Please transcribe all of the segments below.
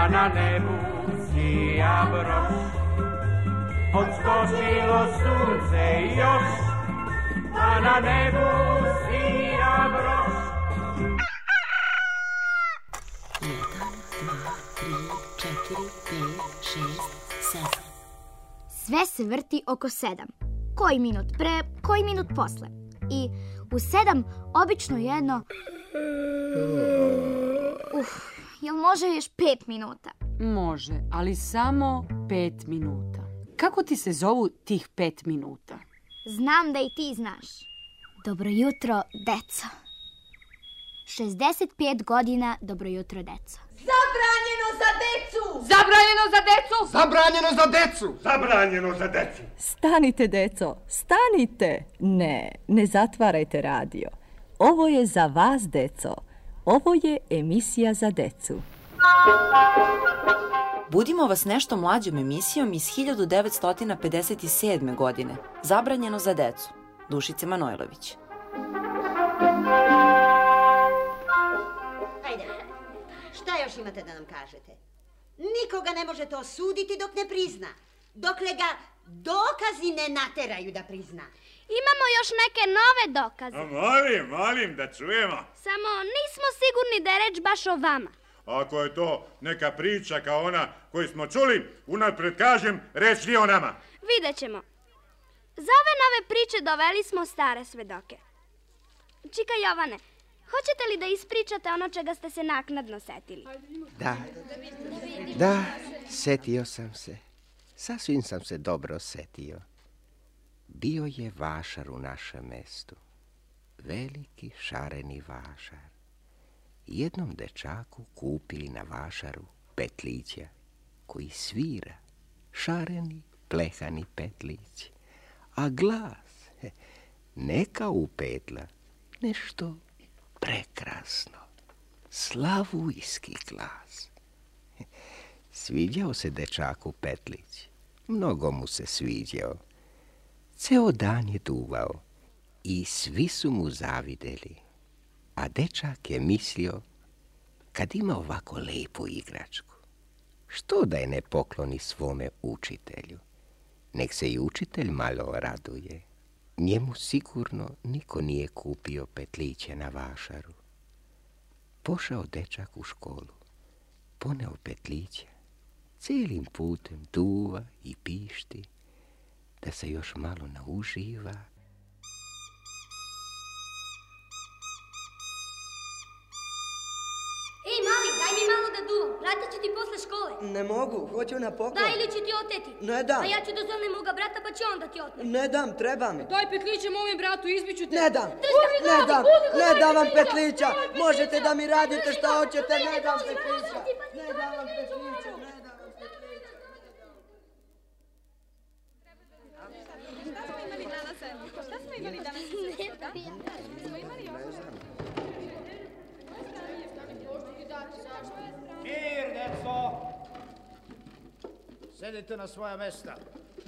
pa na nebu sija broš. Odskočilo sunce još, pa na nebu sija broš. 1, 2, 3, 4, 5, 6, 7. Sve se vrti oko 7. Koji minut pre, koji minut posle. I u 7 obično jedno... Jel može još 5 minuta? Može, ali samo 5 minuta. Kako ti se zovu tih 5 minuta? Znam da i ti znaš. Dobro jutro, deco. 65 godina, dobro jutro, deco. Zabranjeno za decu! Zabranjeno za decu! Zabranjeno za decu! Zabranjeno za decu! Stanite, deco, stanite! Ne zatvarajte radio. Ovo je za vas, deco. Ovo je emisija za decu. Budimo vas nešto mlađom emisijom iz 1957. godine. Zabranjeno za decu. Dušice Manojlović. Ajde, šta još imate da nam kažete? Nikoga ne možete osuditi dok ne prizna. Dokle ga dokazi ne nateraju da prizna. Imamo još neke nove dokaze. Molim da čujemo. Samo nismo sigurni da je reč baš o vama. Ako je to neka priča kao ona koju smo čuli, unapred kažem, reč nije o nama. Vidjet ćemo. Za ove nove priče doveli smo stare svedoke. Čika Jovane, hoćete li da ispričate ono čega ste se naknadno setili? Da, setio sam se. Sasvim sam se dobro setio. Bio je vašar u našem mestu. Veliki šareni vašar. Jednom dečaku kupili na vašaru petlića koji svira, šareni, plehani petlić. A glas, neka upetla, nešto prekrasno, slavujski glas. Sviđao se dečaku petlić, mnogo mu se sviđao. Ceo dan je duvao i svi su mu zavideli. A dečak je mislio, kad ima ovako lepu igračku, što da je ne pokloni svome učitelju? Nek se i učitelj malo raduje. Njemu sigurno niko nije kupio petliće na vašaru. Pošao dečak u školu, poneo petliće, cijelim putem duva i pišti, da se još malo nauživa. Ej, mali, daj mi malo da duvam. Vratit ću ti posle škole. Ne mogu, hoću na poklon. Da, ili ću ti oteti. Ne dam. A ja ću da zovnem moga brata pa će on da ti otne. Ne dam, treba mi. Daj petliće mome bratu, izbiću te. Ne dam, ne dam vam petlića. Možete da mi radite šta hoćete, ne dam petlića. Ne dam vam petlića, ne dam vam petlića. Šta smo imali danas? Mir, deco! Sedite na svoja mesta.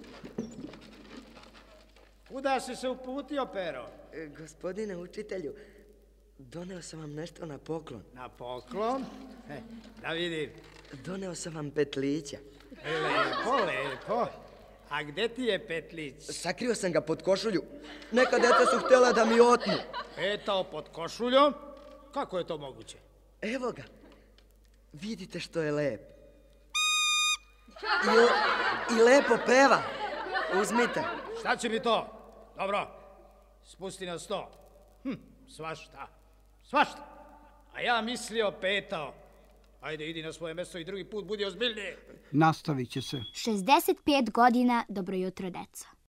Kuda si se uputio, Pero? Gospodine učitelju, doneo sam vam nešto na poklon. Na poklon? Da vidim. Doneo sam vam petlića. Lepo. A gde ti je petlić? Sakrio sam ga pod košulju. Neka deca su htjela da mi otmu. Petao pod košuljom? Kako je to moguće? Evo ga. Vidite što je lep. I lepo peva. Uzmite. Šta će mi to? Dobro, spusti na sto. Svašta. A ja mislio petao. Ajde, idi na svoje mesto i drugi put budi ozbiljniji. Nastavit će se. 65 godina, dobro jutro, deco.